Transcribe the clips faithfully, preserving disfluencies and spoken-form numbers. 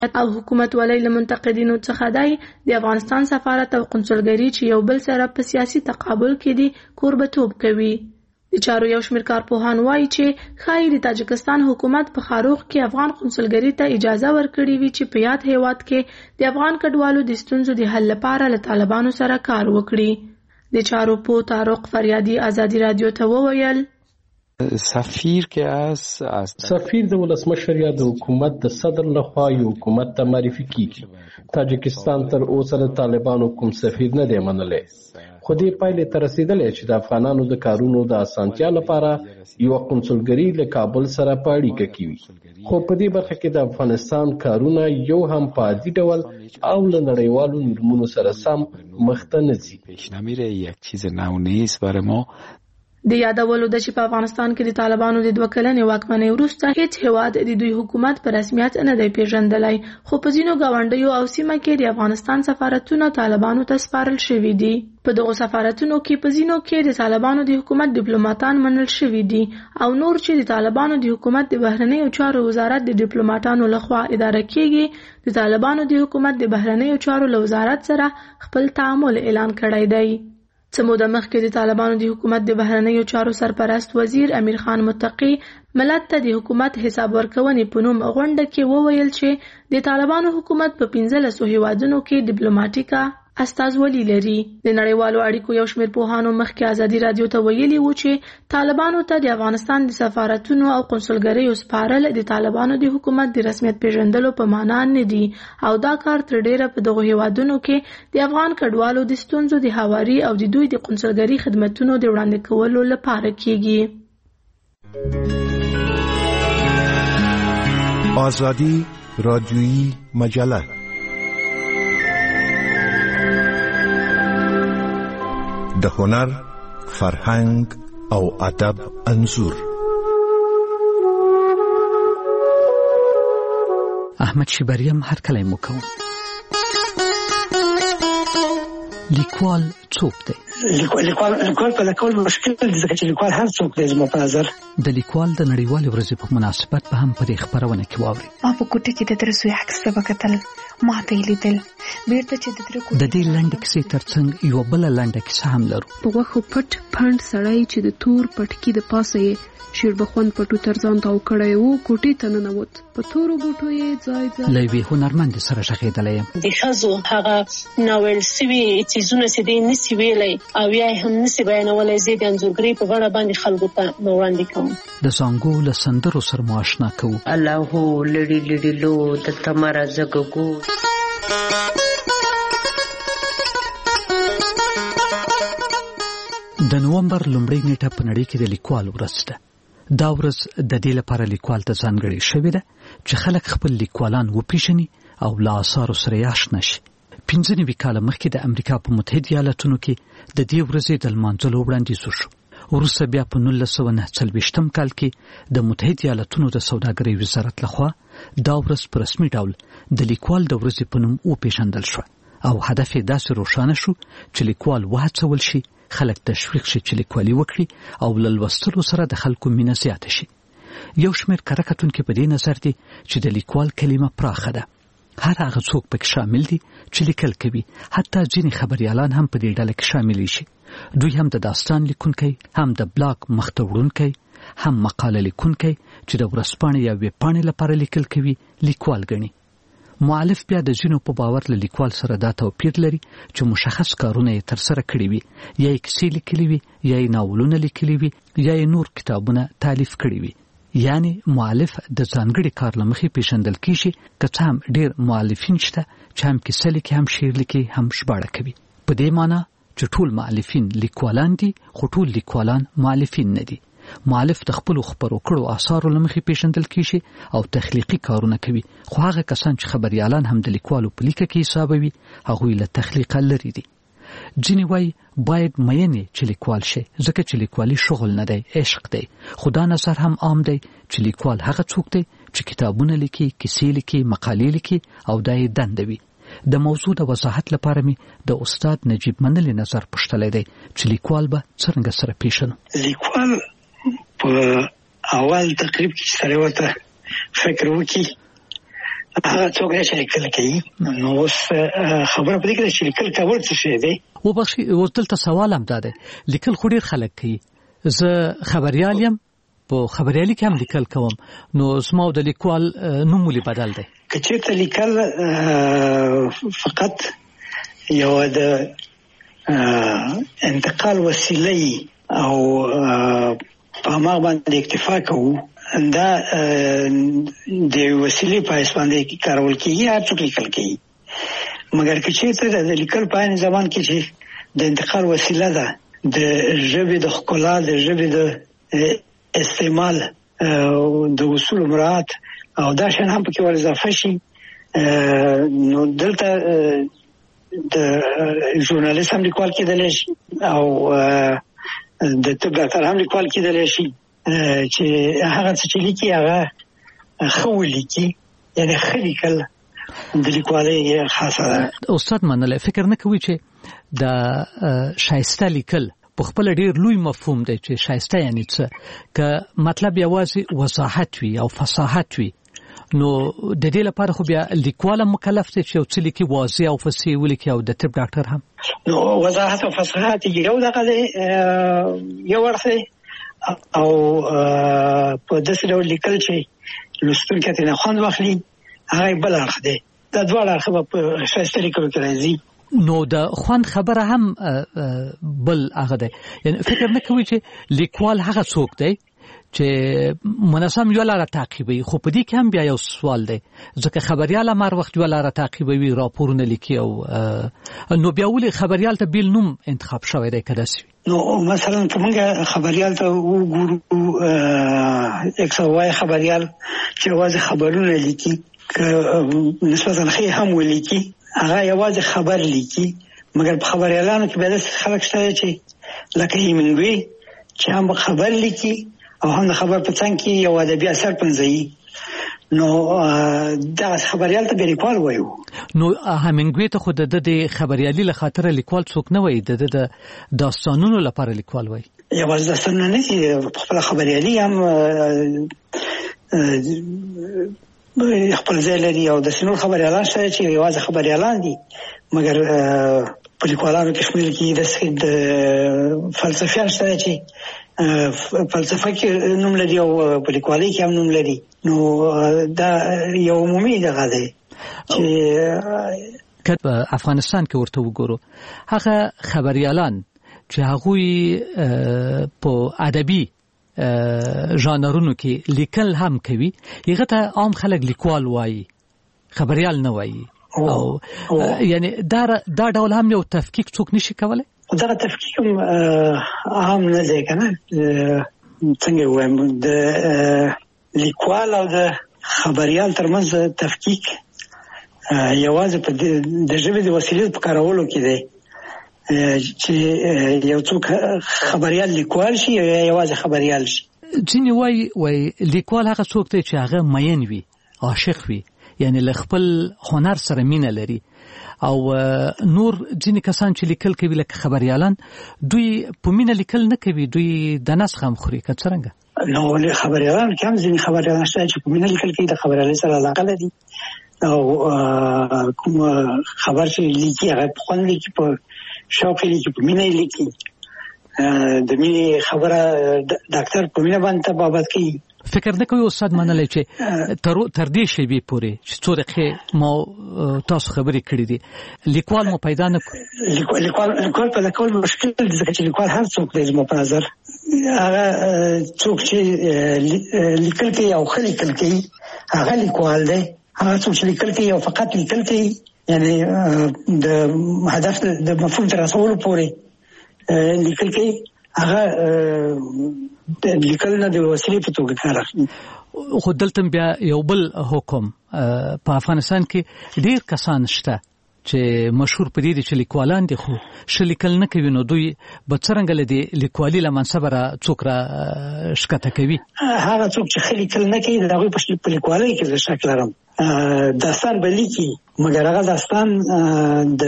او حکومت ولی له منتقدینو څخه دی د افغانستان سفارت او قونسلګري چې یو بل سره په سیاسي تقابل کې دي کوربتوب کوي. د چارو یو شمېر کارپوهان وایي چې ښایي د تاجکستان حکومت په خاروخ کې افغان قونسلګري ته اجازه ورکړې وي چې په یاد هیواد کې د افغان کډوالو د ستونزو د حل لپاره له طالبانو سره کار وکړي. د چارو په طارق فریادي ازادي رادیو ته وویل سفیر که است از سفیر د ولسمشر یا د حکومت د صدر لخوا یو حکومت ته معرفي کیږي. تاجکستان تر اوسه د طالبانو کوم سفیر نه دی منلی، خو دې پایلې ته رسیدلی چې د افغانانو د کارونو د اسانتیا لپاره یو قونسلګري له کابل سره په اړیکه کې وي. خو په دې برخه کې د افغانستان کارونه یو هم په عادي ډول او له نړیوالو نورمونو سره سم مخته نه ځي. پیش نمیره، یک چیز نو نیست برای ما. د یادولو د چې په افغانستان کې د طالبانو د دوه کلنې واکمنۍ وروسته هیڅ هیواد د دوی حکومت په رسمیت نه دی پیژندلی، خو په ځینو ګاونډیو او سیمه کې د افغانستان سفارتونه طالبانو ته سپارل شوي دي. په دغو سفارتونو کې په ځینو کې د طالبانو د حکومت ډیپلوماټان منل شوي دي او نور چې د طالبانو د حکومت د بهرنیو چارو وزارت د ډیپلوماټانو لخوا اداره کیږي، د طالبانو د حکومت د بهرنیو چارو له وزارت سره خپل تعامل اعلان کړی دی. څه موده مخکې د طالبانو د حکومت د بهرنیو چارو سرپرست وزیر امیر خان متقي ملت ته د حکومت حساب ورکونې په نوم غونډه کې وویل چې د طالبانو حکومت په پنځلسو هیوادونو کې ډیپلوماټیکه استازولي لري. د نړیوالو اړیکو یو شمېر پوهانو مخکې ازادي رادیو ته ویلي وو چې طالبانو ته د افغانستان د سفارتونو او قونسلګریو سپارل د طالبانو د حکومت د رسمیت پیژندلو په معنا نه دي او دا کار تر ډیره په دغو هیوادونو کې د افغان کډوالو د ستونزو د هواري او د دوی د قونسلګري خدمتونو د وړاندې کولو لپاره کیږي. آزادی رادیویی مجله د هنر، فرهنګ او ادب انځور. احمد شیبریم هر کله مو کوم. لیکوال څوک دی؟ لیکوال لیکوال په لیکوال مشکل دی ځکه چې لیکوال هر څوک دی زما په نظر. د لیکوال د نړیوالې ورځې په مناسبت به هم په دې خبرونه کې واوري. ما په کوټه کې د درسوي عکس ته وکتل، ما ته یې لیدل بیرته چې د تر د دې لنډه کیسې ترڅنګ یو بل لنډه کیسه هم لرو. په غوښو پټ پاند سړی چې د تور پټکی د پاسه یې شیربخون پټو ترځان تاو کړی وو، کوټې ته ننوت، په تورو بوټو یې ځای ځای له یوې هنرمندې سره غږېدلی یم. د ښځو هغه ناول سوي څیزونه چې دی نسي ویلی او یا هم نسي بیانولی، زه د انځورګرۍ په بڼه باندې خلکو ته وړاندې کوم. د زانګو له سندرو سره مو اشنا کوو. الله هو لړي لړي لو د تمره زګګو. د نومبر لومړۍ نیټه په نړۍ کې د لیکوال ورځ ده. دا ورځ د دې لپاره لیکوال ته ځانګړې شوې ده چې خلک خپل لیکوالان وپیژني او له آثارو سره یې اشنا شي. پنځه نوي کاله مخکې د امریکا په متحده ایالتونو کې د دې ورځې د لمانځلو وړاندیز وشو. وروسته بیا په نولس سوه نهه څلوېښتم کال کې د متحده ایالتونو د سوداګرۍ وزارت لخوا دا ورځ په رسمي ډول د لیکوال د ورځې په نوم وپیژندل شوه او هدف یې داسې روښانه شو چې لیکوال وهڅول شي، خلک تشویق شي چې لیکوالي وکړي او له لوستلو سره د خلکو مینه زیاته شي. یو شمېر کره کتونکي په دې نظر دي چې د لیکوال کلمه پراخه ده. هر هغه څوک پکې شامل دي چې لیکل کوي، حتی ځینې خبریالان هم په دې ډله کې شامل شي. دوی هم د داستان لیکونکی، هم د بلاګ مخته وړونکی، هم مقاله لیکونکی چې د ورځپاڼې یا ویبپاڼې لپاره لیکل کوي لیکوال ګڼي. مؤلف بیا د ځینو په باور له لیکوال سره دا توپیر لري چې مشخص کارونه یې ترسره کړي وي، یا یې کیسې لیکلي وي، یا یې ناولونه لیکلي وي، یا یې نور کتابونه تالیف کړي وي. یعنی مؤلف د ځانګړي کار له مخې پیژندل کیږي، که څه هم ډېر مؤلفین شته چې هم کیسه لیکي، هم شعر لیکي، هم ژباړه کوي. په دې معنی چې ټول مؤلفین لیکوالان دي، خو ټول لیکوالان مؤلفین نه دي. مؤلف د خپلو خپرو کړو آثارو له مخې پیژندل کیږي او تخلیقي کارونه کوي، خو هغه کسان چې خبریالان هم د لیکوالو په لیکه کې حسابوي هغوی له تخلیقه لرې دي. ځینې وایي باید مینې چې لیکوال شي، ځکه چې لیکوالي شغل نه دی، عشق دی. خو دا نظر هم عام دی چې لیکوال هغه څوک دی چې کتابونه لیکي، کیسې لیکي، مقالې لیکي او دا یې دنده وي. د موضوع د وضاحت لپاره می د استاد نجیب منلی نظر پوښتلی دی چې لیکوال به څرنګه سره پیژنو. لیکوال په اول تقریب کې سره ورته فکر وکړي هغه څوک چې لیکل کوي نو اوس خبره پدې کې چې لیکل کول څه شي دی و بخښي اوس دلته سوال هم ده لیکل خو ډیر خلک کوي زه خبريال یم په خبريالي کې هم لیکل کوم نو اسمو د لیکوال نوم ولې بدل دی کچې ته لیکل فقط یو د انتقال وسیله او په ما باندې اکتفا کوو دا د وسیلې په اساس باندې کارول کیږي هر څوک لیکل کوي مګر کچې ته د لیکل په ان زمان کې چې د انتقال وسیله ده د ژبې د ښکلا د ژبې د استعمال د اصول مراعات او دا شان هم پکې ور اضافه شي نو دلته د ژورنالیست هم لیکوال کېدلی شي او د طب ډاکټر هم لیکوال کېدلی شي چې هغه څه چې لیکي هغه ښه ولیکي یعنې ښه لیکل د لیکوالۍ خاصه ده استاد منله فکر نه کوي چې د شایسته لیکل په خپل ډیر لوی مفهوم دی چې شایسته یعنی څه که مطلب یوازې وضاحت وي او فصاحت وي نو د دې لپاره خو بیا لیکوال مکلف دی چې یو څه لیکي واضح او فصیح ولیکي او د طب ډاکټر هم نو وضاحت او فصاحت یو دغه دی یو ورته او په داسې ډول لیکل چې لوستونکي ته نه خوند واخلي هغه بل اړخ دی دا دواړه اړخ په شایسته لیکلو کې راځي نو د خوند خبره هم بل هغه دی یعنی فکر نه کوي چې لیکوال هغه څوک دی چې منظم یو لاره تعقیبوي خو په دې کې هم بیا یو سوال دی ځکه خبريال مر وخت یو لاره تعقیبوي راپورونه لیکي او نو بیا ولې خبريال ته بیل نوم انتخاب شوی دی کده سی نو مثلا کومه خبريال ته وګورو اکسوای خبريال چې واځي خبرونه لیکي نسبتا خې هم ولیکي هغه یوازې خبر لیکي مګر په خبريالانو کې به د خلک شته چې لکه ایمنګوي چې هم خبر لیکي او هم خبر په څنګه کې یو ادبي اثر پنځي نو دا خبريال ته لیکوال وایو نو همنګوي ته خود د خبريالي له خاطر لیکوال څوک نه وایي د داستانونو لپاره لیکوال وایي یوازې داستانونه نه خپل خبريالي هم خپل ځای لري او د سينور خبريالان شته چې یوازې خبريالان دي مګر په لیکوالانو کې شمول کې د فلسفیان شته چې فلسفه کې نوم لري او په لیکوالۍ کې هم نوم لري نو دا یو عمومي دغه دی چې په افغانستان کې ورته وګورو هغه خبريالان چې هغوی په ادبي ژانرونو کې لیکل هم کوي هغه ته عام خلک لیکوال وایي خبريال نه وایي او یعنی دا دا ډول هم یو تفکیک څوک نشي کولای دا تفکیک عام نه دی کنه څنګه وایم د لیکوال او د خبريال ترمنځ تفکیک یوازې په د ژبې د وسیلې په کارولو کې دی چې یو څوک خبريال لیکوال شي یا یوازې خبريال شي ځینې وایي وایي لیکوال هغه څوک دی چې هغه مین وي عاشق وي یعنی له خپل هنر سره مینه لري او نور ځینې کسان چې لیکل کوي لکه خبريالان دوی په مینه لیکل نه کوي دوی د ناس هم خوري که څنګه نو له خبريالان کوم ځینې خبريالان شته چې په مینه لیکل کوي د خبريالۍ سره علاقه لري او کوم خبر چې لیکي هغه په خوند لیکي په شوق لیکي په مینه لیکي د مینې خبره ډاکټر په مینه باندې بابت کوي فکر نه کوي استاد منلای چې تر تر دې شی به پوره چې څو دقیقې ما تاسو خبرې کړې دي لیکوال مو پیدا نه لیکوال لیکوال په لیکوال مشکل دي ځکه چې لیکوال هر څوک دی زما په نظر هغه څوک چې لیکل کوي او خلک لیکل کوي هغه لیکوال دی هغه څوک چې لیکل کوي او فقط لیکل کوي یعنی د هدف د مفهوم تر رسولو پورې لیکل کوي هغه د لیکل نه د وسیلې په توګه کار اخلي خو دلته بیا یو بل حکم په افغانستان کې ډیر کسان شته چې مشهور پدې دي چې لیکوالان دي خو ش لیکل نه کوي نو دوی به څنګه لدی لیکوالي لمنصب را څوک را شکته کوي هغه څوک چې لیکل نه کوي دا په لیکوالۍ کې څه شک لرم داستان به لیکي مګر هغه داستان د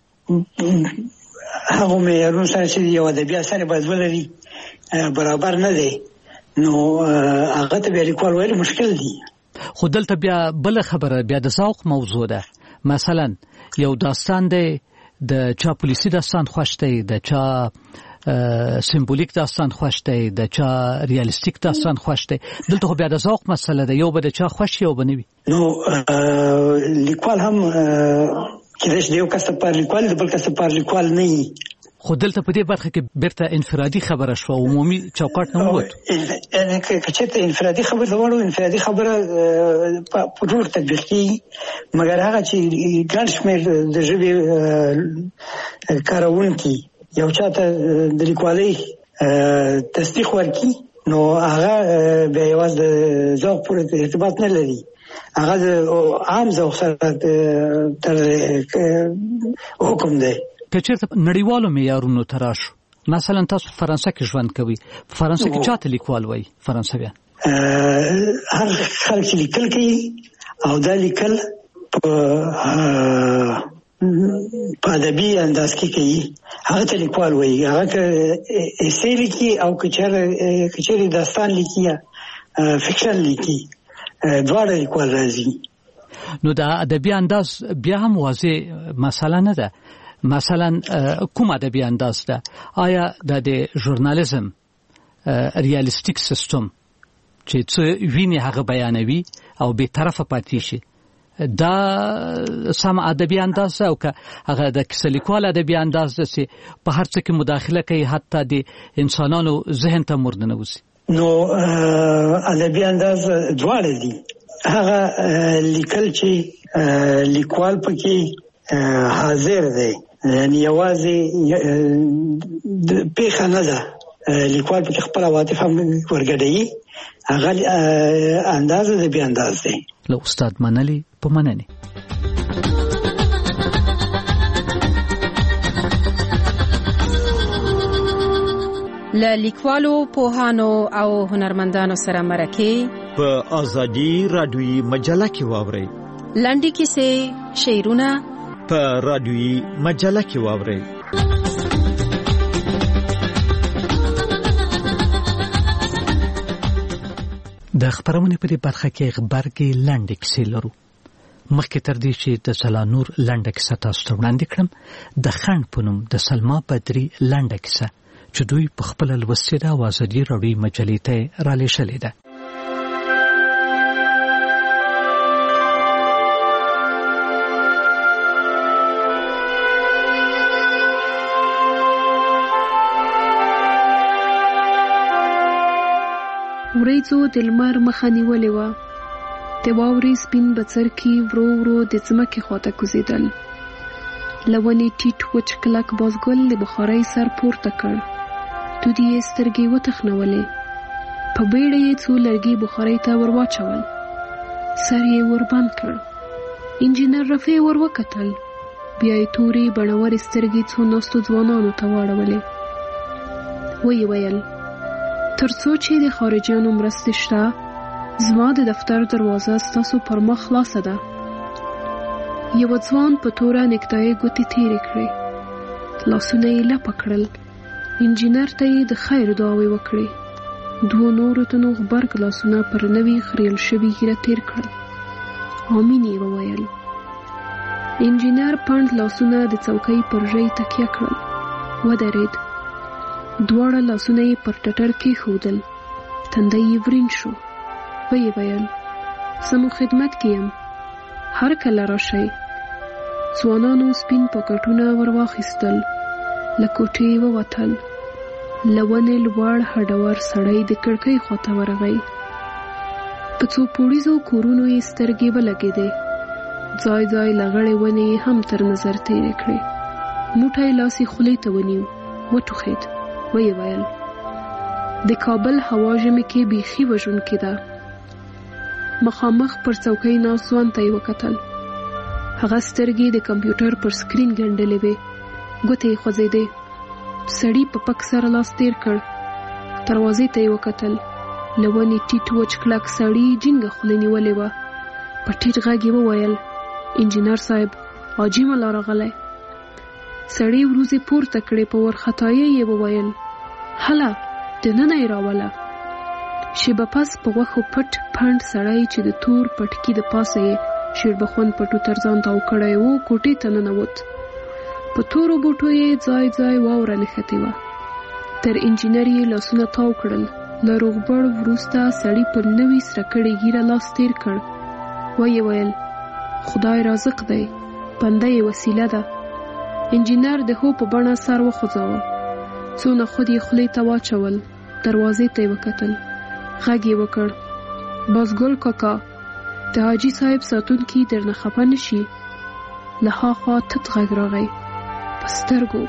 هغه معیارونو سره چې یو ادبي اثر باید ولري برابر نه دی نو هغه ته به لیکوال ویل مشکل دی خو دلته بیا بل خبره بیا د ذوق موضوع ده. مثلا یو داستان دی د چا پولیسي داستان خوښ دی، د چا سمبولیک داستان خوښ دی، د چا ریالستیک داستان خوښ دی. دلته خو بیا د ذوق مسله ده، یو به د چا خوښ یو به نه وي. نو لیکوال هم کېدای شي د یو کس لپاره لیکوال د بل کس لپاره لیکوال نه وي. خو دلته په دې برخه کې بیرته انفرادي خبره شو، عمومي چوکاټ نه ووت. یعنی که چېرته انفرادي خبره وړو، انفرادي خبره په ټول تطبیق کېږي، مګر هغه چې ګڼ شمېر د ژبې کاروونکي یو چاته د لیکوالۍ تصدیق ورکړي، نو هغه بیا یوازې د ذوق پورې ارتباط نه لري، هغه د عام ذوق سره تر حکم دی. که چېرته نړیوالو معیارونو ته راشو، مثلا تاسو په فرانسه کې ژوند کوئ، په فرانسه کې چاته لیکوال وایي فرانسویان؟ هر خلک چې لیکل کوي او دا لیکل په په ادبي انداز کې کوي، هغه ته لیکوال وایي. هغه که ایسې لیکي او که چېرې داستان لیکي یا فکشن لیکي، دواړه لیکوال راځي. نو دا ادبي انداز بیا هم واضح مسله نه ده. مثلا کوم ادبي انداز ده؟ آیا د ژورنالیزم ریالستیک سیستم چې څه ویني هغه بیانوي او به طرفه پاتې شي، دا سم ادبي انداز ده؟ او که هغه د کیسه لیکوال ادبي انداز ده چې په هر څه کې مداخله کوي، حتی د انسانانو ذهن ته مرده نه وځي؟ نو ادبي انداز دواړه دي. هغه لیکل چې لیکوال پکې حاضر دی، یعنی یوازې پیښه نه ده، لیکوال پکې خپل عواطف هم ورګډوي، هغه انداز ادبي انداز دی. له استاد منلي په مننې. له لیکوالو، پوهانو او هنرمندانو سره مرکه په ازادي رادیوي مجله کې واورئ. لنډې کیسې، شعرونه په رادیوي مجله کې واورئ. د خبرونې په دې برخه کې غبرګې لنډې کیسې لرو. مخکې تر دې چې د سلانور لنډه کیسه تاسو ته وړاندې کړم، د خنډ په نوم د سلما بدري لنډه کیسه چې دوی په خپله لوستې ده او ازادي راډیوي مجلې ته رالېږلې ده. وریځو د لمر مخه نیولې وه، د واورې سپین بڅرکي ورو ورو د ځمکې خواته کوزېدل. له ونې ټیټ وچ کلک بازګل د بخارۍ سر پورته کړ، دودې یې سترګې وتخنولې، په بیړه یې څو لرګي بخارۍ ته ور واچول، سر یې ور بند کړ. انجینر رفیع ور وکتل، بیا یې تورې بڼورې سترګې څو ناستو ځوانانو ته واړولې. ویې ویل، تر څو چې د خارجیانو مرستې شته، زما د دفتر دروازه ستاسو پر مخ خلاصه ده. یو ځوان په توره نکتایي ګوتې تېرې کړې، لاسونه یې لپه کړل. انجینر ته یې د خیر دعاوې وکړې. دوو نورو تنو غبرګ لاسونه پر نوي خریل شوي ږیره تېر کړل. آمین یې وویل. انجینر پنډ لاسونه د څوکۍ پر ژۍ تکیه کړل، ودرېد. دواړه لاسونه یې پر ټټر کېښودل، تندی یې ورین شو. ویې ویل، زه مو خدمت کې یم، هر کله راشئ. ځوانانو سپین پاکټونه ور واخیستل، له کوټې ووتل. له ونې لوړ هډور سړی د کړکۍ خواته ورغی. په څو پوړیزو کورونو یې سترګې ولګېدې، ځای ځای لغړې ونې یې هم تر نظر تېرې کړې. موټی لاس یې خولې ته ونیو، وټوخېد. ویې ویل، د کابل هوا ژمي کې بیخي وژونکې ده. مخامخ پر څوکۍ ناست ځوان ته یې وکتل. هغه سترګې د کمپیوټر پر سکرین ګنډلې وې، ګوتې یې خوځېدې. سړي په پک سره لاس تېر کړ، دروازې ته یې وکتل. له ونې ټیټ وچ کلک سړي جینګه خوله نیولې وه. په ټیټ غږ یې وویل، انجینر صاحب، حاجي ملا راغلی. سړي وروځې پورته کړې، په ورختایۍ یې وویل، هله دننه یې راوله. شیبه پس په غوښو پټ پاند سړی چې د تور پټکی د پاسه یې شیربخون پټو ترځان تاو کړی و کوټې ته ننوت. په تورو بوټو یې ځای ځای واوره نښتې وه. تر انجینر یې لاسونه تاو کړل. له روغبړ وروسته سړي پر نوي سره کړې ږیره لاس تیر کړ. ویې ویل خدای رازق دی، بنده یې وسیله ده. انجینر د هو په بڼه سر وخوځاوه. څو نخود یې خولې ته واچول. دروازې ته یې وکتل. غږ یې وکړ بازګل کاکا، د حاجي صاحب ساتونکي درنه خفه نه شي. له هاخوا تت غږ راغی په سترګو.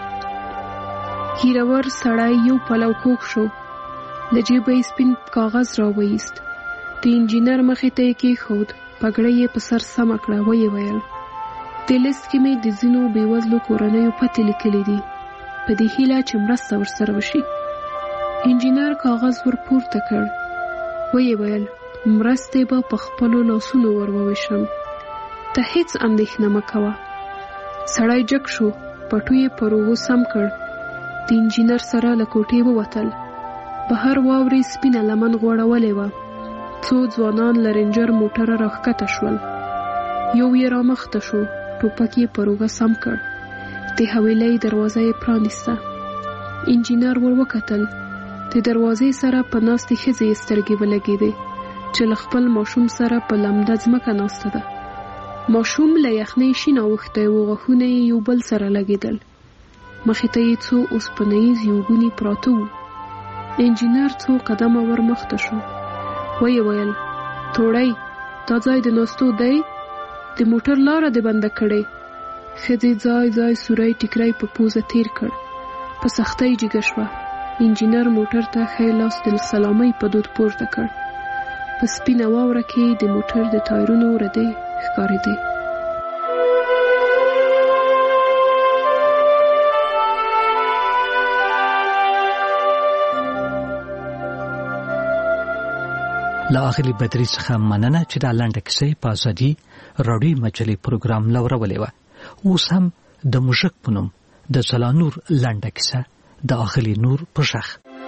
ږیرور سړی یو پلو کوږ شو. له جیبه یې سپین کاغذ راوایست. د انجینر مخې ته یې کېښود. پګړۍ یې په سر سمه کړه. ویې ویل دې لیست کې مې د ځینو بېوزلو کورنیو پتې لیکلي دي، په دې هیله چې مرسته ورسره وشي. انجینر کاغذ ور پورته کړ. ویې ویل مرستې به په خپلو لاسونو ور وویشم، ته هیڅ اندېښنه مه کوه. سړی جګ شو. پټو یې پر اوږو سم کړ. د انجینر سره له کوټې ووتل. بهر واورې سپینه لمن غوړولې وه. څو ځوانان له رینجر موټره راښکته شول. یو یې رامخته شو. ټوپک یې پر اوږه سم کړ. د حویلۍ دروازه یې پرانیسته. انجینر ور وکتل. د دروازې سره په ناستې ښځې یې سترګې ولګېدې چې له خپل ماشوم سره په لمده ځمکه ناسته ده. ماشوم له یخنۍ شین اوښتی و. غاښونه یې یو بل سره لګېدل. مخې ته یې څو اوسپنیز یوګوني پراته وو. انجینر څو قدمه ور مخته شو. ویې ویل توړی دا ځای د ناستو دی؟ د موټر لاره دې بنده کړې. ښځې ځای ځای سوری ټیکری په پوزه تیر کړ. په سختۍ جګه شوه. انجینر موټر ته ښی لاس د سلامۍ په دود پورته کړ. په سپینه واوره کې د موټر د ټایرونو ردې ښکارېدې. له اغلې بدري څخه مننه چې دا لنډه کیسه په ازادي راډیو مجلې پروګرام لورولې وه. اوس هم د موږک په نوم د ځلانور لنډه کیسه د اغلې نور په غږ.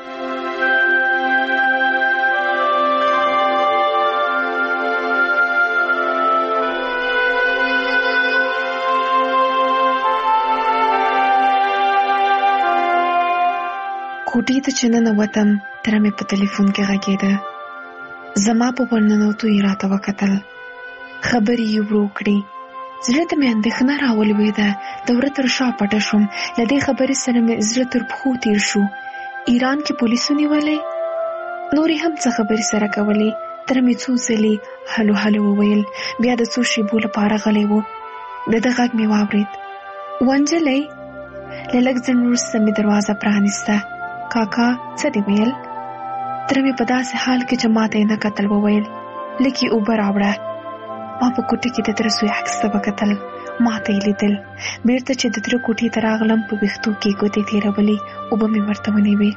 کوټې ته چې ننوتم تره مې په تلیفون کې غږېده. زما په ورننوتو یې راته وکتل. خبرې یې ورو کړې. زړه ته مې اندېښنه راولوېده. د وره تر شا پټه شوم. له دې خبرې سره مې زړه تر پښو تېر شو. ایران کې پولیسو نیولی؟ نورې هم څه خبرې سره کولې. تره مې څو ځلې هلو هلو وویل. بیا د څو شېبو لپاره غلی و. د ده غږ مې واورېد. ونجلۍ. له لږ ځنډ وروسته مې دروازه پرانیسته. کاکا څه دې ویل؟ تره مې په داسې حال کې چې ما ته یې نه کتل وویل لږ یې اوبه راوړه. ما په کوټې کې د تره سوی عکس ته وکتل. ما ته یې لیدل. بېرته چې د تره کوټې ته راغلم په ویښتو کې یې ګوتې تېرولې. اوبه مې ورته ونیوې.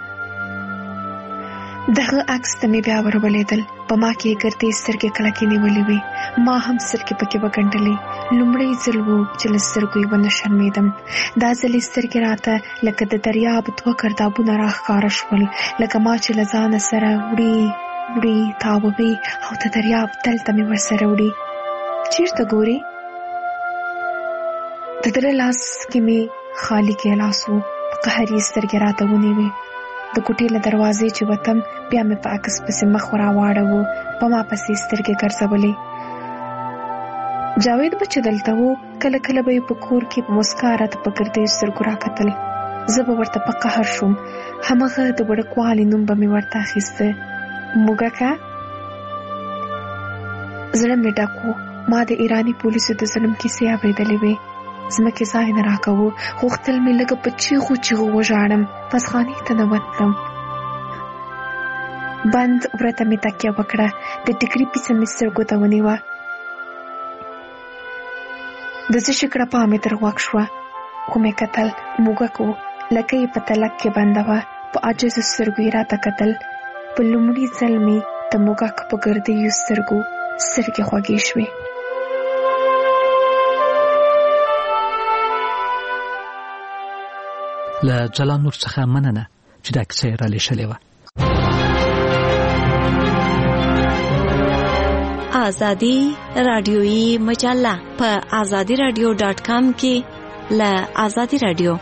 دغه عکس ته مې بیا ورولېدل. په ما کې یې ګردې سترګې کلکې نیولې وې. ما هم سترګې پکې وګنډلې. لومړی ځل و چې له سترګو یې ونه شرمېدم. دا ځل یې سترګې راته لکه د دریاب دوه ګردابونه راښکاره شول، لکه ما چې له ځانه سره وړي وړي تاووي او د دریاب تل ته مې ورسره وړي. چېرته ګورې؟ د تره لاس کې مې خالي ګیلاس و. په قهر یې سترګې راته ونیوې. د کوټې له دروازې چې وتم بیا مې په عکس پسې مخ راواړوه. په ما پسې سترګې ګرځولې. جاوید به چې دلته و کله کله به یې په کور کې په مسکا راته په ګردیو سترګو راکتل. زه به ورته په قهر شوم. همغه د وړکوالي نوم به مې ورته اخیسته، موږکه. زړه مې ډک و. ما د ایراني پولیسو د ظلم کیسې اورېدلې وې. ځمکې ځای نه راکوو. غوښتل مې لږه په چیغو چیغو وژاړم. پسخانې ته ننوتلم. بند وره ته مې تکیه وکړه. د ټیکري پیڅه مې سترګو ته ونیوه. د څه شي کړپا مې تر غوږ شوه. ومې کتل. موږک و. لکه یې په تلک کې بنده وه. په عاجزو سترګو یې راته کتل. په لومړي ځل مې د موږک په ګردیو سترګو سترګې خوږې شوې. له جلانور څخه مننه چې دا کیسه یې رالیږلې وه. آزادی رادیویی مجله په آزادی رادیو ډاټ کام کې ل آزادی رادیو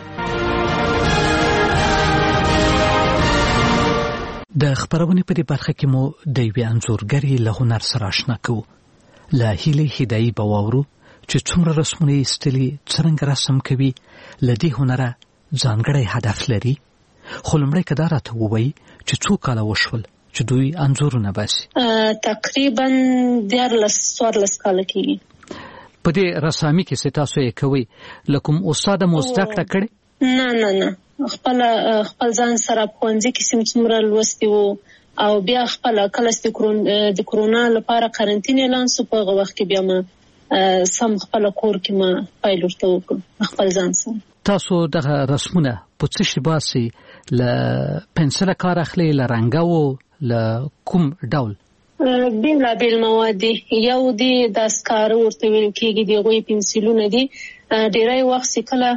د خبرونې په دې برخه کې مو د یوې انځورګرې له هنر سره آشنا کوو. له هیلې هدایي به واورو چې څومره رسمونه یې ایستلي، څرنګه رسم کوي، له دې هنره ځانګړی هدف لري. خو لومړی که دا راته ووایي چې څو کاله وشول چې دوی انځورونه باسي؟ تقریبا دیارلس څوارلس کاله کېږي. په دې رسامي کې چې تاسو یې کوئ، له کوم استاده مو زده کړه کړې؟ نه نه نه خپل خپل ځان سره په ښوونځي کې سم څومره لوستي وو، او بیا خپل کله چې د کرونا لپاره قرنطین اعلان شو، په هغه وخت کې بیا ما سم خپل کور کې ما پیل ورته وکړ خپل ځان سره. تاسو دغه رسمونه په څه شي باسي؟ له پنسله کار اخلي، له رنګاو، له کوم ډول؟ بیلا بیل مواد یو دی د سکار ورته ویل کېږي، دی غوي پنسلونه دي. ډیری وخت کله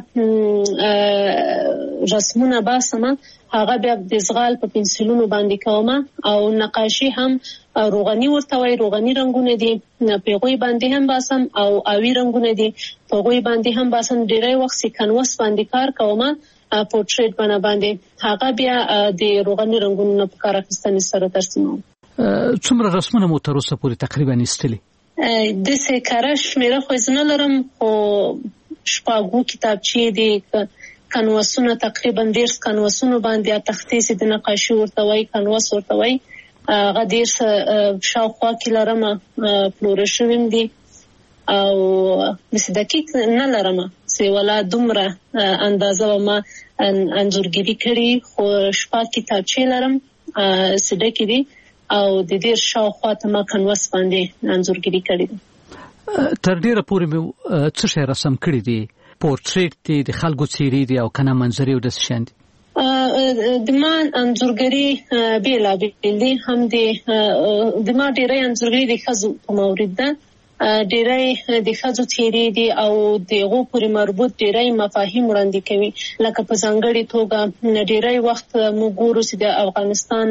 رسمونه باسم هغه بیا د زغال په پنسلونو باندې کوم، او نقاشي هم روغني ورته وای، روغني رنگونه دي په غوي باندې هم باسم، او اوی رنگونه دي په غوي باندې هم باسم. ډیری وخت کنوس باندې کار کوم، پورټریټ باندې باندې هغه بیا د روغني رنگونو په کار اخیستنې سره ترسیموم. څومره رسمونه مو تر اوسه پورې تقریبا ایستلي؟ د څه کارش مې خو ځنه لرم، خو شپږو کتابچې دي، کنواسونه تقریبا ډیر کنواسونه باندې تختې سي د نقاشي ورته وای، کنواس ورته وای، هغه ډیر شاوخوا کې لرم، فلورشن دي، او مس دقیق نه لرم چې ولا دومره اندازه ما انځورګری کړی، خو شپږ کتابچې لرم سده کې دي، او د دې شاوخوا ته ما کنواس باندې انځورګری کړی دي. تر ډیره پورې مې څه شی رسم کړی دي؟ پورټریټ دي، د خلکو څیرې دي، او کنه منظرې او د شان دي؟ د ما انځورګری بیلا بیل دي، هم دي د ما ډیره انځورګری د خزو په مورید ده، ډیره د خزو څیرې دي، او دغه پورې مربوط ډیره مفاهیم وړاندې کوي. لکه په ځانګړي توګه ډیره وخت موږ ګورو چې د افغانستان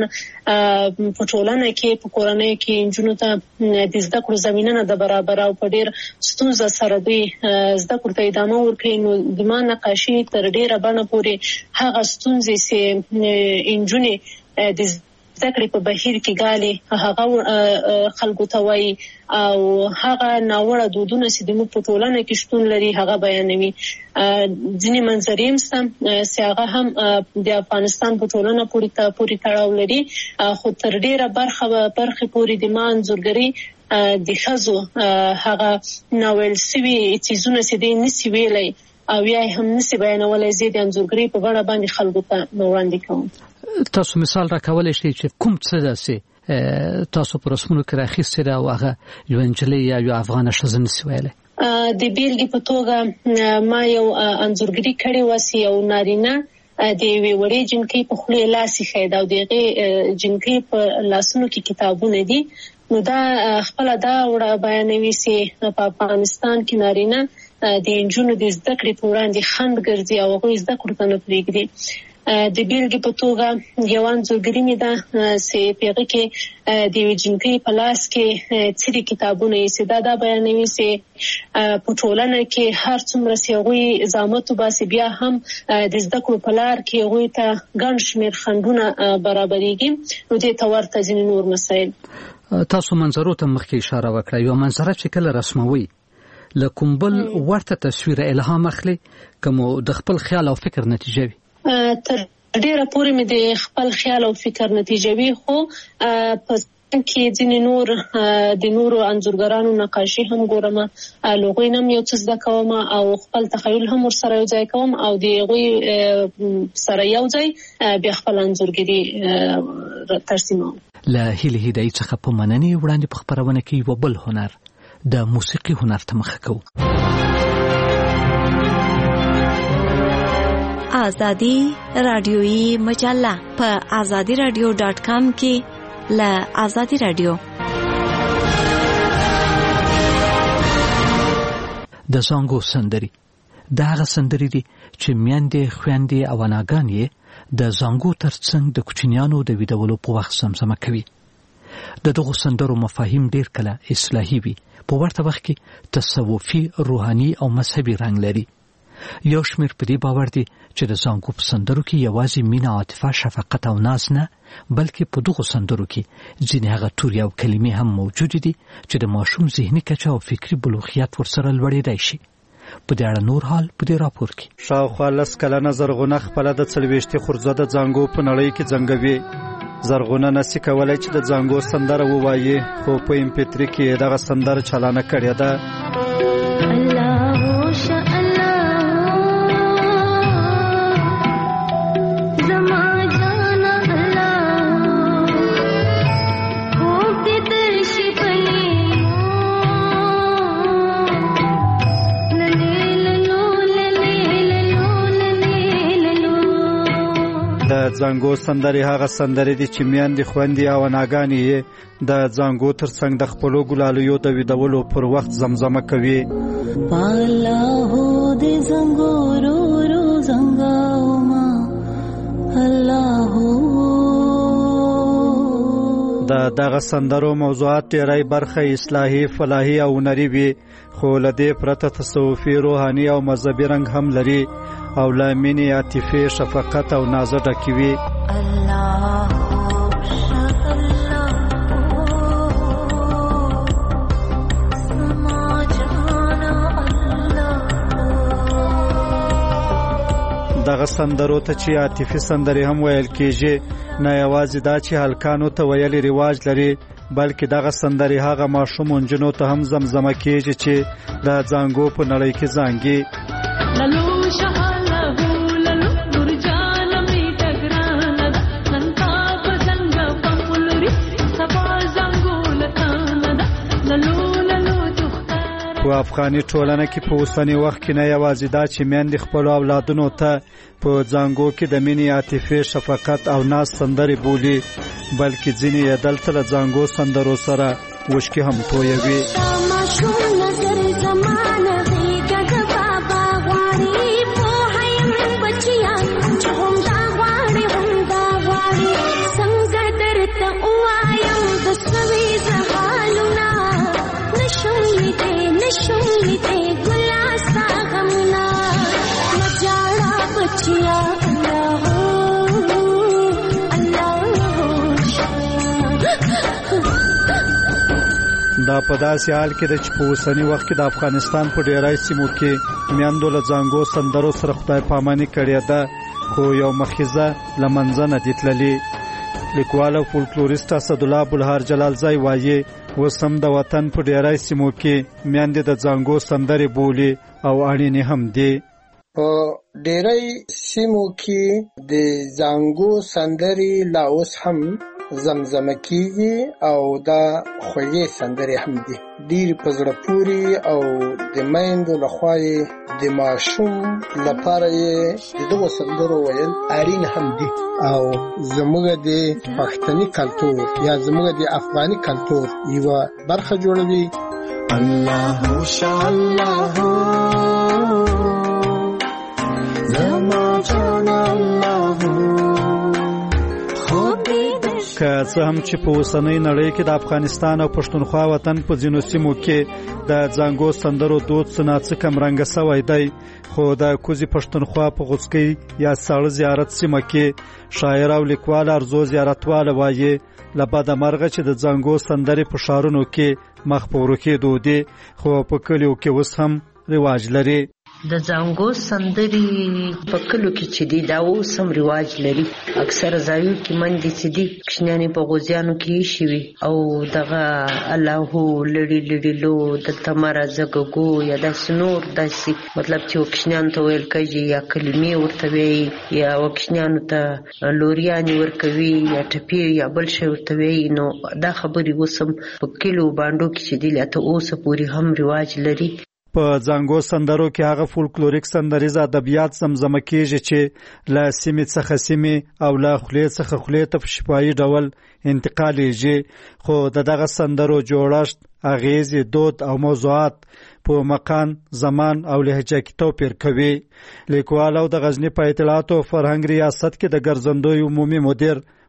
په ټولنه کې په کورنۍ کې انجونو ته د زده کړو زمينه نه د برابر، او په ډیر ستونزه سره دوی زده کړو ته ادامه ورکړي. نو د ما نقاشي تر ډیره باندې پورې هغه ستونزې چې انجونې د زدهکړې په بهیر کې ګالي هغه خلکو ته وایي، او هغه ناوړه دودونه چې د موږ په ټولنه کې شتون لري هغه بیانوي. ځینې منظرې هم سم چې هغه هم د افغانستان په ټولنه پورې پورې تړاو لري، خو تر ډیره برخه برخه پورې د ما انځورګري د خزو هغه ناول سوي چیزونه چې د نسی ویلي او یا هم نسی بیانولای زیات انځورګري په بڼه باندې خلکو ته وړاندې کوم. تاسو مثال راکولای شئ چې کوم څه داسې تاسو پر رسمونو کې راخیستې ده او هغه یو انجلۍ یا یو افغانه ښځه نسی ویلی؟ د بیلګې په توګه ما یو انځورګري کړې وه چې یو نارینه د یوې وړې جنکۍ په خولې لاس ایښی ده، او د هغې جنکۍ په لاسونو کې کتابونه دي. نو دا خپله دا وړه بیانوي چې په افغانستان کې نارینه د نجونو د زده کړې په وړاندې خنډ ګرځي او هغوی زده کړو ته نه پرېږدي. د بیلګې په توګه یو انځورګري مې ده چې په هغه کې د یوې جنکۍ په لاس کې څلي کتابونه یې چې دا دا بیانوي چې په ټولنه کې هر څومره چې هغوی زحمت وباسي بیا هم د زده کړو په لار کې هغوی ته ګڼ شمېر خنډونه برابرېږي. نو دې ته ورته ځینې نور مسایل. تاسو منظرو ته مخکې اشاره وکړه. یو منظره چې کله رسموي له کوم بل ورته تصویره الهام اخلي کوم د خپل خیال او فکر نتیجه وي؟ تر ډیره پورې مې د خپل خیال او فکر نتیجه وي، خو په کې ځینې نور د نورو انځورګرانو نقاشي هم ګورم، لوغوی هم یو څه زده کوم، او خپل تخیل هم ورسره یو ځای کوم، او د هغوی سره یو ځای بیا خپل انځورګري ترسیموم. له هیلې هدایي څخه په مننې وړاندې په خپرونه کې یو بل هنر د موسیقي هنر ته مخه کوو. آزادی رادیویی مجله په آزادی رادیو ډاټ کام کې ل آزادی رادیو د زانګو سندري دا هغه سندري دي چې میندې خويندې او اناګانې د زانګو ترڅنګ د کوچنیانو د ویډیولو په وخت سمسمه کوي. د دغو سندرو مفاهیم ډیر کله اصلاحي وي، په ورته وخت کې تصوفي، روحاني او مذهبي رنګ لري. یو شمېر په دې باور دي چې د زانګو په سندرو کې یوازې مینه، عاطفه، شفقت او ناز نه، بلکې په دغو سندرو کې ځینې هغه توري او کلمې هم موجود دي چې د ماشوم ذهني کچه او فکري بلوغیت ورسره لوړېدای شي. په دې اړه نور حال په دې راپور کې. شاوخوا لس کلنه زرغونه خپله د څلوېښتې خورزه د زانګو په نړۍ کې زنګوي. زرغونه نسي کولی چې د زانګو سندره ووایي، خو په ایم پی تری کې دغه سندره چالانه کړې ده. د زانګو سندرې هغه سندرې دي چې میندې، خویندې او اناګانې یې د زانګو ترڅنګ د خپلو ګلالیو د ویدولو پر وخت زمزمه کوي. پالا هو د زانګو رو رو زنګاو ما الله هو. د دغه سندرو موضوعات ډېری برخه اصلاحي، فلاحي او هنري وي، خو له دې پرته تصوفي، روحاني او مذهبي رنګ هم لري او له مینې، عاطفې، شفقت او نازه ډکې وي. دغه سندرو ته چې عاطفي سندرې هم ویل کېږي، نه یوازې دا چې هلکانو ته ویل رواج لري، بلکې دغه سندرې هغه ماشوم نجونو ته هم زمزمه کېږي چې د زانګو په نړۍ کې زانګي. په افغاني ټولنه کې په اوسني وخت کې نه یوازې دا چې میندې خپلو اولادونو ته په زانګو کې د مینې، عاطفې، شفقت او ناز سندرې بولي، بلکې ځینې یې دلته له زانګو سندرو سره وشکې هم تویوي. دا په داسې حال کې ده چې په اوسني وخت کې د افغانستان په ډیری سیمو کې میندو له زانګو سندرو سره خدای پاماني کړې ده، خو یو مخیزه له منځه نه دي تللي. لیکوال او فولکلوریست اسدالله بلهار جلالزی وایي اوس هم د وطن په ډیری سیمو کې میندې د زانګو سندرې بولي او اړینې هم دي. په ډیری سیمو کې د زانګو سندرې لا اوس هم زمزمه کیږي او دا خوږې سندرې هم دي. ډېر په زړه پورې او د میندو لخوا د ماشوم لپاره د دغو سندرو ویل اړین هم دي او زموږ د پښتني کلتور یا زموږ د افغاني کلتور یوه برخه جوړوي. الله شاء الله زما جان الله. که څه هم چې په اوسنۍ نړۍ کې د افغانستان او پښتونخوا وطن په ځینو سیمو کې د زانګو سندرو دود څه ناڅه کمرنګه سوی دی، خو د کوزي پښتونخوا په غوڅکۍ یا ساړه زیارت سیمه کې شاعر او لیکوال ارزو زیارتواله وایي له بده مرغه چې د زانګو سندرې په ښارونو کې مخ په ورکېدو دي، خو په کلیو کې اوس هم رواج لري. د زانګو سندرې په کلو کې چې دي دا اوس هم رواج لري. اکثره ځایو کې منډې چې دي کشنیانې په غوزیانو کې ایښي وي او دغه الله لړي لړي لو دلته مه راځه ګګو یا داسې نور داسې مطلب چې وکشنیانو ته ویل کېږي یا کلمې ورته وایي یا وکشنیانو ته لوریانې ورکوي یا ټپې یا بل شی ورته وایي. نو دا خبرې اوس هم په کلو بانډو کې چې دي لا ته اوسه پورې هم رواج لري. په زانګو سندرو کې هغه فولکلوریک سندریز ادبیات زمزمه کیږي چې له سیمې څخه سیمې او له خولې څخه خولې ته په شفاهي ډول انتقالیږي، خو د دغه سندرو جوړښت، اغیز، دود او موضوعات په مکان، زمان او لهجه کې توپیر کوي. لیکوال او د غزنی په اطلاعات او فرهنګ ریاست کې د ګرځندوی عمومي مدیر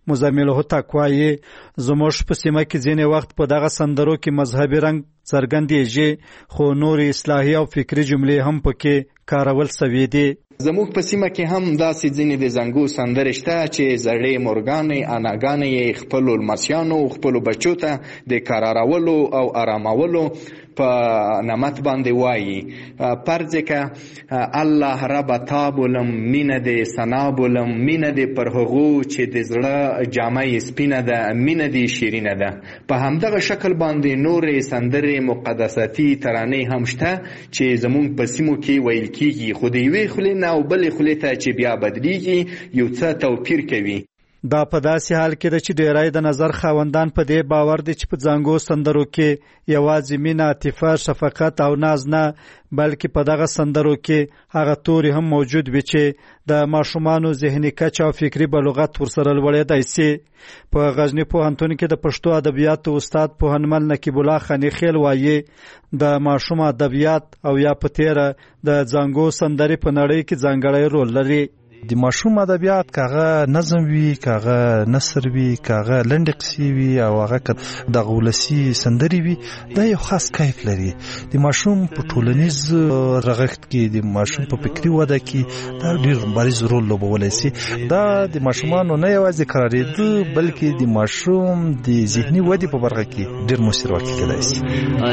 مزمل هوتک وایي زموږ په سیمه کې ځینې وخت په دغه سندرو کې مذهبي رنګ څرګندېږي خو نور اصلاحي او فکري جملې هم پکې کارول سوي دي. زموږ په سیمه کې هم داسې ځینې د زنګو سندرې شته چې زړې مورګانې اناګانې یې خپلو لمسیانو خپلو بچو ته د کرارولو او آرامولو په نمت باندې وایي. فرض که الله رب تا بولم مینه دې ثنا بولم مینه دې پر هغو چې د زړه جامه یې سپینه ده مینه دې شیرینه ده. په همدغه شکل باندې نورې سندرې مقدساتي ترانې هم شته چې زموږ په سیمو کې ویل کیږي خو د یوې خولې نه او بلې خولې ته چې بیا بدلیږي یو څه توپیر کوي. دا په داسې حال کې ده چې ډیری د نظر خاوندان په دې باور دي چې په ځانګو سندرو کې یوازې مینه عاطفه شفقت او ناز نه بلکې په دغه سندرو کې هغه توري هم موجود وي چې د ماشومانو ذهني کچه او فکري بلوغت ورسره لوړېدای سي. په غزني پوهنتون کې د پښتو ادبیاتو استاد پوهنمل نقیب الله خانی خیل وایي د ماشوم ادبیات او یا په تیره د ځانګو سندرې په نړۍ کې ځانګړی رول لري. د ماشوم ادبیات کاغه نظم وی کاغه نثر وی کاغه لنډ قصې وی او هغه د غولسی سندري وی دا یو خاص کیف لري. د ماشوم په ټولنیز رغښت کې د ماشوم په فکری وده کې دا ډیر بارز رول لوبولای شي. دا د ماشومانو نه یوازې قرارداد بلکې د ماشوم د ذهني ودې په برخه کې ډیر مؤثر واقع کېدای شي.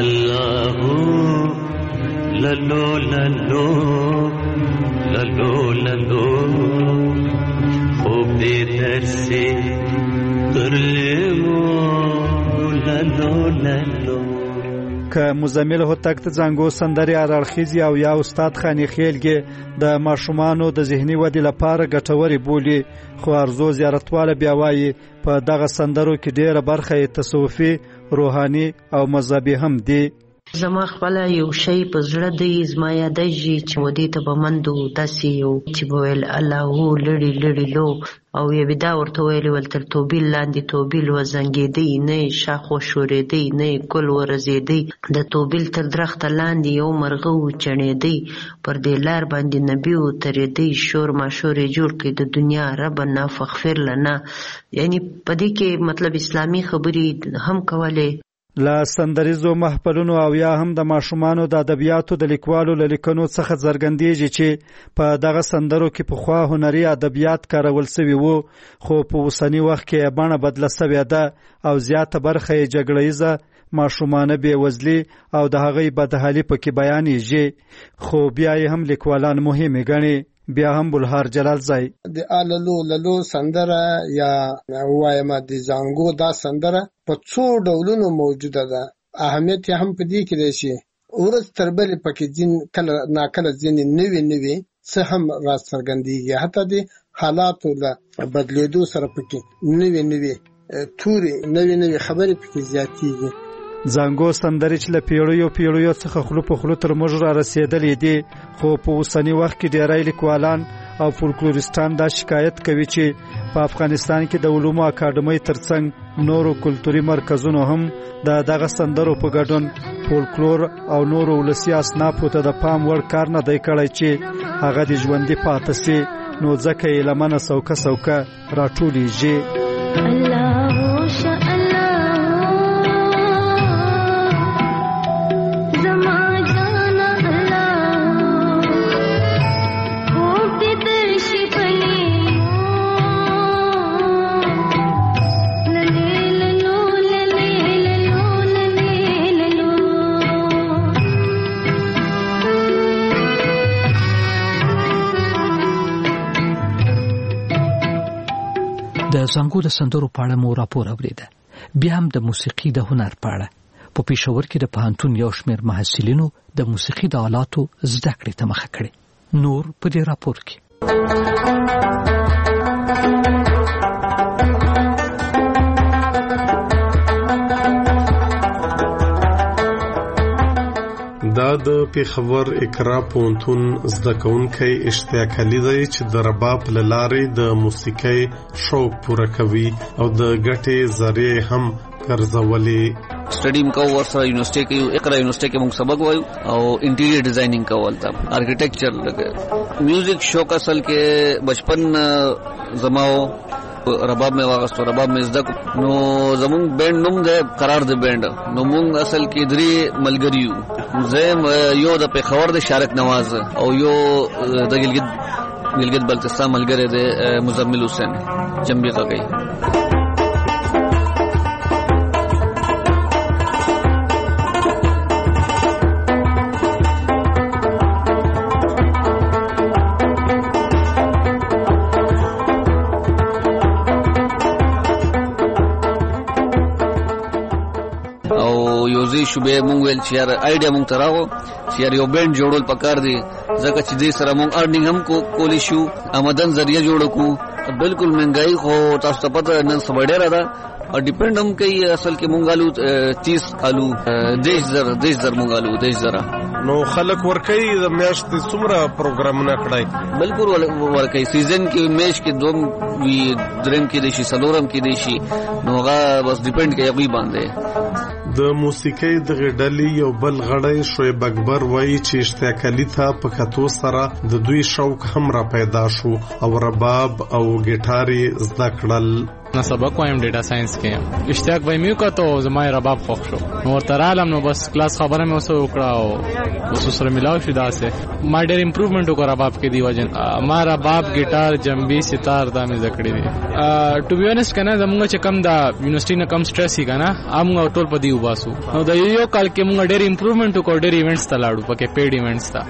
الله للو للو للو للو خوب دې درسي ترلمو للو للو. که مزمل هوتک ته ځانګو سندرې ارارخیزي او یا استاد خانی خیلګي د ماشومانو د ذهني ودې لپاره ګټوري بولي خو ارزو زیارتواله بیا وایي په دغه سندرو کې ډیره برخه تصوفي روحاني او مذهبي هم دي. زما خپل یو شی په زړه دی زما یادېږي چې ودې ته به مندو داسې یو چې به ویل الله لړي لړي لو او یې بدا ورته ویلي ول تر توبیل لاندې توبیل وزنګېدی نه شاخ وشورېدی نه ګل ورزېدی د توبیل تر درخته لاندې یو مرغه وچڼېدی پر دې لار باندې نبي وترېدی شور ماشور یې جوړ کړي د دنیا ربنا فغفر لنا. یعنی په دې کې مطلب اسلامي خبرې هم کولې. له سندریزو محفلونو او یا هم د ماشومانو د ادبیاتو د لیکوالو له لیکنو څخه څرګندېږي چې په دغه سندرو کې پخوا هنري ادبیات کارول سوي وو خو په اوسني وخت کې بڼه بدله سوې ده او زیاته برخه یې جګړیزه ماشومانه بېوزلي او د هغې بدحالي پکې بیانېږي خو بیا یې هم لیکوالان مهمې ګڼي. بیا هم بلهار جلال زای د آللو للو سندره یا وایم د زانګو دا سندره په څو ډولونو موجوده ده. اهمیت هم په دې کې دی چې ورځ تر بلې پکې ځین کله ناکله ځینې نوي نوي څه هم راز څرګندېږي حتی د حالاتو له بدلېدو سره پکې نوي نوي توري نوي نوي خبرې پکې زیاتېږي. زانګو سندرې چې له پیړیو پیړیو څخه خلو په خلو تر موږ را رسېدلې دي خو په اوسني وخت کې ډېری لیکوالان او فولکلوریستان دا شکایت کوي چې په افغانستان کې د علومو اکاډمۍ ترڅنګ نورو کلتوري مرکزونو هم د دغه سندرو په ګډون فولکلور او نورو ولسي اصنافو ته د پام وړ کار نه دی کړی چې هغه د ژوندي پاتې سي نو ځکه یې لمنه سوکه سوکه راټولیږي. د زنګو د سندرو په اړه مو راپور اوریده. بیا هم د موسیقي د هنر په اړه په پېښور کې د پوهنتون یو شمېر محصلینو د موسیقي د آلاتو زده کړې ته مخه کړې. نور په دې راپور کې دا د پېښور اقرا پوهنتون زده کوونکی اشتیاق علي دی چې د رباب له لارې د موسیقۍ شوق پوره کوي او د ګټې ذریعې هم ګرځولې. سټډیم کو ورسره یونیورسيټي کې اقرا یونیورسيټي کې موږ سبق وایو او انټیریئر ډیزاینینګ کول تا آرکیټیکچر لګي. میوزیک شوق اصل کې بچپن زماو رباب مې واغستو رباب مې زده نو زمونږ بینډ نوم دی قرار د بینډ نو مونږ اصل کې درې ملګری یو زم یو د پیښور د شارک نواز او یو د ګلګت ګلګت بلتستان ملګری دی مزمل حسین جنبي غږی شوبې مونږ ویل چې یار آیډیا مونږ تراغو چې یار یو بینډ جوړول پکار دی ځکه چې دې سره مونږ ارنینګ هم کو کولی شو آمدن ذریعہ جوړ کو بالکل مهنګای خو تاسو ته پته نن سبا ډیره ده او ډیپند هم کوي اصل کې مونږ آلو تیس آلو دیش زر دیش زر مونږ آلو دیش زرا نو خلک ورکي د میاشتې څومره پروګرامونه کړای بالکل ورکي سیزن کې میش کې دوم وی درم کې دي شي سلورم کې دي شي نو هغه بس ډیپند کوي غوي باندې د موسیقۍ د غډلې یو بل غړی شعیب اکبر وایي چې اشتیاق علي ته په کتو سره د دوی شوق هم را پیدا شو او رباب او ګیټاري زده کړل نه سبق وایم ډیټا ساينس کې اشتیاق وای میو کته زما رباب خوښ شو نو تر عالم نو بس کلاس خبره مې اوسه وکړه او اوس سره ملاو شو داسه ما ډېر امپروومنت وکړ رباب کې دی وجن ما رباب ګیټار جنبي ستار دا مې ذکرې دي ټو بي اونست کنه زموږ چې کم دا یونیورسيټي نه کم سټرس هی کنه امغه ټول په دی وباسو نو دا یو کال کې موږ ډېر امپروومنت وکړ ډېر ایونټس ته لاړو پکې پیډ ایونټس ته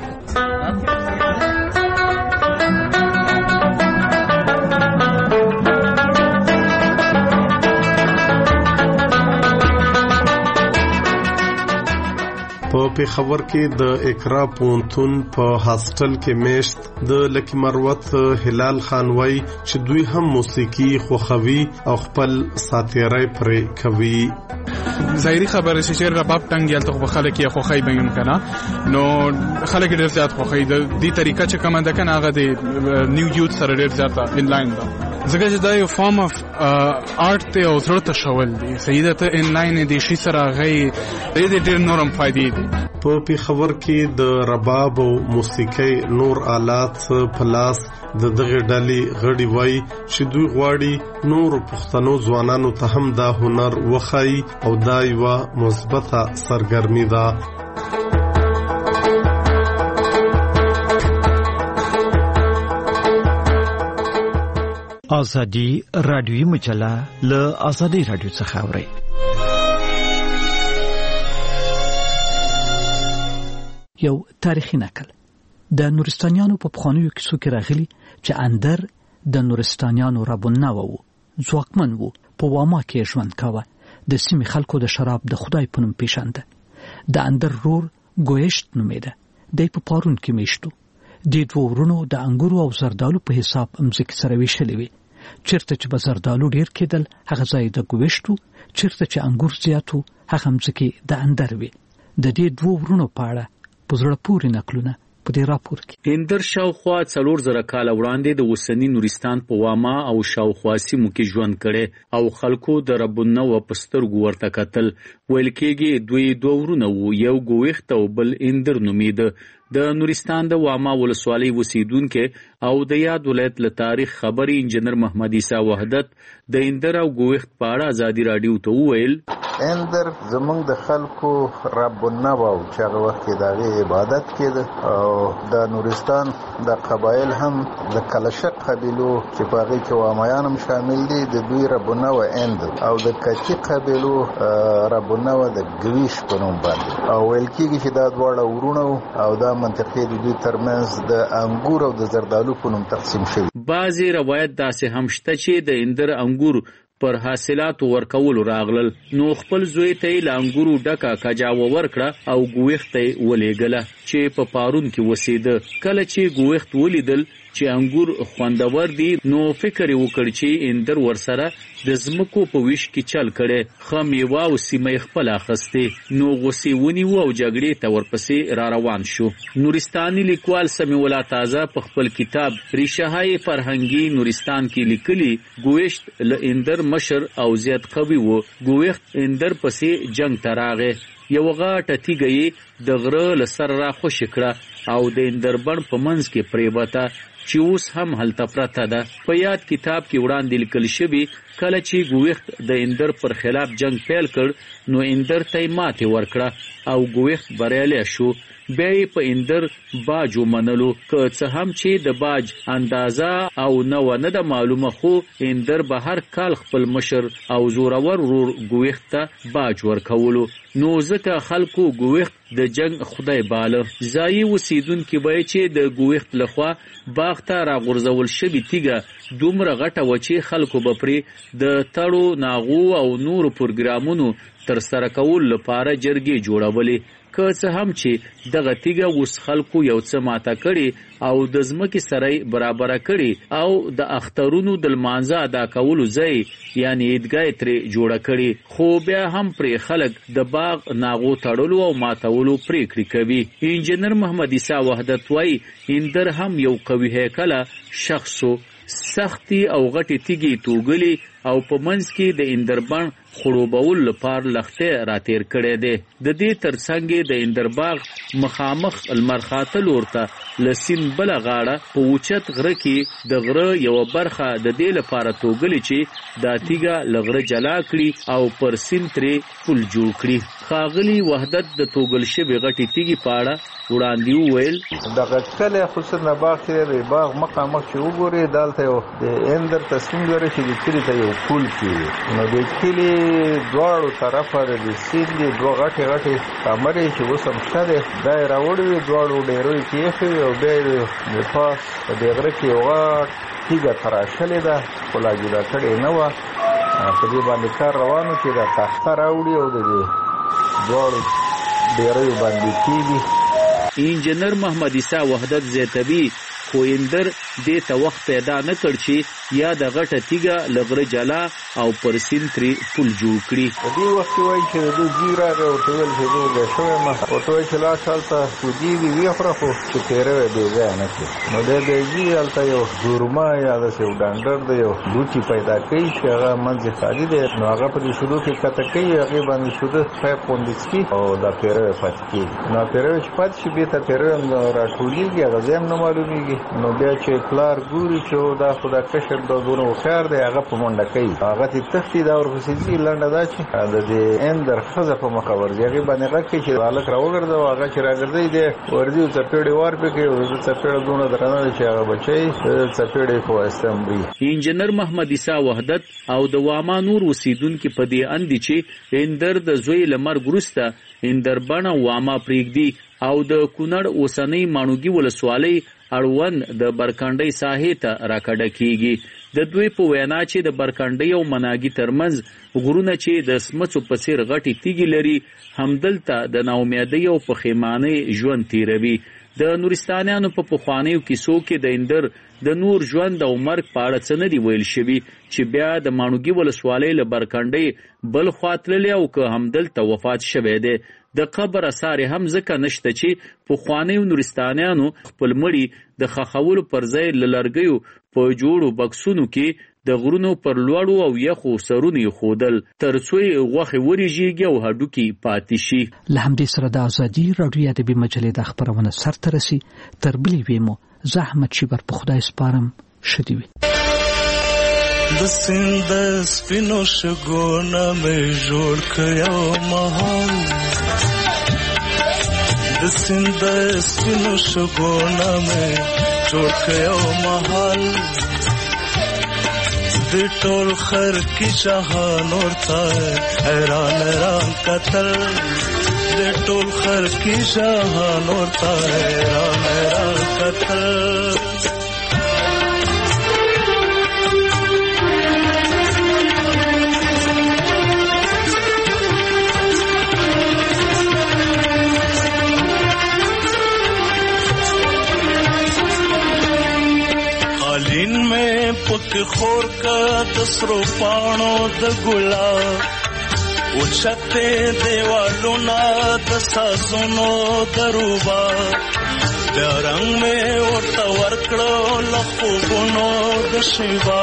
په پیښور کې د اقرا پونتون په هاستل کې میشت د لکی مروت هلال خان وای چې دوی هم موسیقي خوخوي او خپل ساتیرای پرې کوي ظاهري خبره چې رباب ټنګ یالته خو خلک یې خوخی بینم کنه نو خلک ډېر زیات خوخی د دې طریقه چې کومه ده کنه هغه د نیو یوت سره ډېر زیات ان لاین ده ځکه چې دا یو فارم اف آرت ته او زړه ته شول دي سیده ته ان لاین دي شي سره غي دې ډېر نورم فائدې دي په پیښور کې د رباب او موسیقۍ نور آلات پلاس د دغه ډلې غړي وای چې دوی غواړي نور پښتنو ځوانانو ته هم دا هنر وخی او دا یو مثبته سرګرمي ده ازادي رادیوي مجله له ازادي رادیو څخه اوري یو تاریخي نقل د نورستانیانو په پخوانیو کیسو کې راغلي چې اندر د نورستانیانو رابونه وو ځواکمن وو په واما کې ژوند کاوه د سیمې خلکو د شراب د خدای په نوم پیژانده د اندر رور ګویشت نومېده د په پارون کې میشتو د دوه ورونو د انګورو او زردالو په حساب امزک سره ویشلې وي چیرته چې بازاردالو ډیر کېدل هغه ځای د ګویشتو چیرته چې انګور زیاتو هغه امزک د اندر وي د دې دوه ورونو په اړه پزړه پورې نقلونه په دې راپور کې هندر شاوخوا څلور زره کال وړاندې د وسنی نورستان په واما او شاوخوا سیمو کې ژوند کړي او خلکو د ربونه و پسترګو ورته کتل ویل کېږي دوی دوه ورونه وو یو ګوښت او بل اندر نومید د نورستان د واما ولسوالۍ وسیدونکو او د یاد ولایت له تاریخ خبري انجنیر محمد عیسی وحدت د اندر او ګوښت په اړه ازادي رادیو ته وویل اندر زمونږ د خلکو ربونه وو چې هغه وخت کې د عبادت کېده او د نورستان د قبایل هم د کلشق قبیلو چې په هغه کې وامایان هم شامل دي د دوی ربونه و اندر او د کچی قبیلو ربونه و د ګویش په نوم باندې او ویل کېږي چې دا دواړه ورونه او دا منطقې د دوی ترمنځ د انګور او د زردالو په نوم تقسیم شوی بعضی روایت داسې هم شته چې د اندر انګور پر حاصلات ورکول راغلل نو خپل زوی ته لانګورو ډکا کجاو ورکړه او ګوښت ولېګله چې په پارون کې وسیده کله چې ګوښت ولیدل چې انګور خوندور دي نو فکر وکړ چې اندر ورسره د زمکو په ویش کې چل کړي خمیوا او سیمه خپل اخسته نو غوسی ونی وو او جګړې ته ورپسې را روان شو نورستاني لیکوال سمیع الله تازه په خپل کتاب ریشه‌های فرهنګي نورستان کې لیکلي ګوښت ل اندر مشر او زیات قوي وو ګوښت اندر پسې جنگ تراغه یو غاټه تیګي د غره لسر را خوش کړه او د اندربن په منځ کې پریوته چې اوس هم هلته پرته ده. په یاد کتاب کې وړاندې لیکل شوي کله چې ګوښت د اندر پر خلاف جنگ پیل کړ نو اندر ته ماتې ورکړه او ګوښت بریالی شو. بیا یې په اندر باج ومنلو که څه هم چې د باج اندازه او نه و نه ده معلومه، خو اندر به هر کال خپل مشر او زورور ورور ګوښت ته باج ورکولو. نو ځکه خلکو ګوښت د جنگ خدای باله. ځایي اوسیدونکي وایي چې د ګوښت لخوا باغ ته راغورځول شوې تیږه دومره غټه وه چې خلکو به پرې د تړو، ناغو او نورو پروګرامونو ترسره کولو لپاره جرګې جوړولې. که څه هم چې دغه تیږه اوس خلکو یو څه ماته کړي او د ځمکې سره برابره کړي او د اخترونو د لمانځه ادا کولو ځای یعنی عیدګاه ترې جوړه کړي، خو بیا هم پرې خلک د باغ ناغو تړلو او ماتولو پریکړې کوي. انجینر محمد عیسی وحدت وایي اندر هم یو قوي هیکله شخصو، سختي او غټي تیږي توګلي او په منځ کې د اندربن خړوبول لپاره لخته راتیر کړي دي. د دې ترڅنګ د اندرباغ مخامخ المرخاته لورته لسین بل غاړه په اوچت غره کې د غره یو برخه د دې لپاره توګلي چې د تیګه لغره جلا کړي او پر سینتري پل جوړ کړي. خاغلی وحدت د توګل شوی غټي تیګي پاړه وړاندې وویل دغه کله حسن باغ چې د باغ مخامخ چې وګوري دالته د اندر تصمیم لري چې د کلی ته یو پل کې نو د کلی دواړو طرفه د سیند دوه غټي غټي کمرې چې وسم شته دای راوړي دواړو ډېرې کېخي او به د پاس د غره کې وغاټ تیګه تراشلې ده خلا جوړه کړې نه و. په دې باندې کار روانو چې د تخته راوړي او د دواړو ډېرې باندې کېږي. انجینر محمد عیسی وحدت زیتبی خو اندر دې ته وخت پیدا نه کړ چې یا د غټه تیګه لغره جلا او پر سینتري پل جوړ کړي. په دې وخت کې وایي چې د زیرا او ټول چې دوی شوی ما او ټول چې لا شالته سودی وی وی خره خو چې تیرې دی ځای نه کې نو د دې ځالته یو جوړما یا د سیو ډانډر دی یو لوچی پیدا کوي چې هغه منځ خالي دی نو هغه په شروع کې کته کوي هغه باندې شوده پایپ پوندسکی او دا پیرې پاتې نو پیرې چې پاتې شي به ته پیرې راټولېږي هغه زم نه معلومیږي نو بیا چې پلار ګوري چې دا خدا کشر د دونه وخار دی هغه په منډه کوي هغه ته تختی دا ورپسې لنډه دا چې د دې اندر خزه په مخاور دی هغه باندې هغه کې چې الک راوګرځي هغه چې راګرځي دی ورځي او چپېړې ور پکې او چپېړې دونه درنه چې هغه بچي چپېړې په استمري. انجینر محمد عیسی وحدت او د واما نور وسیدونکو په دې اندي چې اندر د زوی لمر ګرسته اندر بڼه واما پریګدي او د کونړ اوسنۍ مانوګي ولسوالۍ اړوند د برکانډۍ ساحې ته راکډه کیږي. د دوی په وینا چې د برکانډۍ او مناګي ترمنځ غرونه چې د سمڅو په څیر غټي تیږي لري همدلته د ناامیدۍ او پښیمانۍ ژوند تیروي. د نورستانیانو په پخوانیو کیسو کې د اندر د نور ژوند او مرګ په اړه څه نه دی ویل شوي چې بیا د مانوګي ولسوالۍ له برکانډۍ بل خواطللی او که همدلته وفات شوی دی. د قبر اثار هم ځکه نشته چې پخوانیو نورستانیانو خپل مړي د خښولو پر ځای له لرګیو په جوړو بکسونو کې د غرونو پر لوړو او یخو سرونو ښودل تر څو غوښې ورژېږي او هډوکي پاتې شي. له همدې سره د ازادي راډیو ادبي مجلې د خپرونه سرته رسي. تر بلې ویمو زه احمد شیبر په خدای سپارم. ښه دې وي. د سیند سپینو شګونه مې جوړ کړو مهال د سیند سپینو شګونه مې جوړ کړو مهال د ټول خر کی شاهان ورته حیران حیران قتل د ټول خر کی شاهان ورته حیران حیران قتل قالین میں پک خور کا دسرو پانو د ګلاب او چته دیوالو نا د سازونو دروبا د رنگ میں ورته ورکړو لخو ګونو د شیوا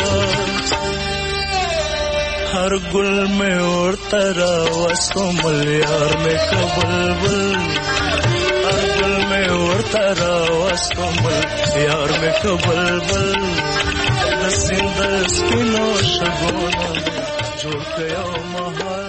هر ګل میں ورته را وسو ملیار میں کبلبل هر ګل میں ورته ترا واستمل یار مې کبلبل د سیند سپینو شګونو جوړ کړو مهال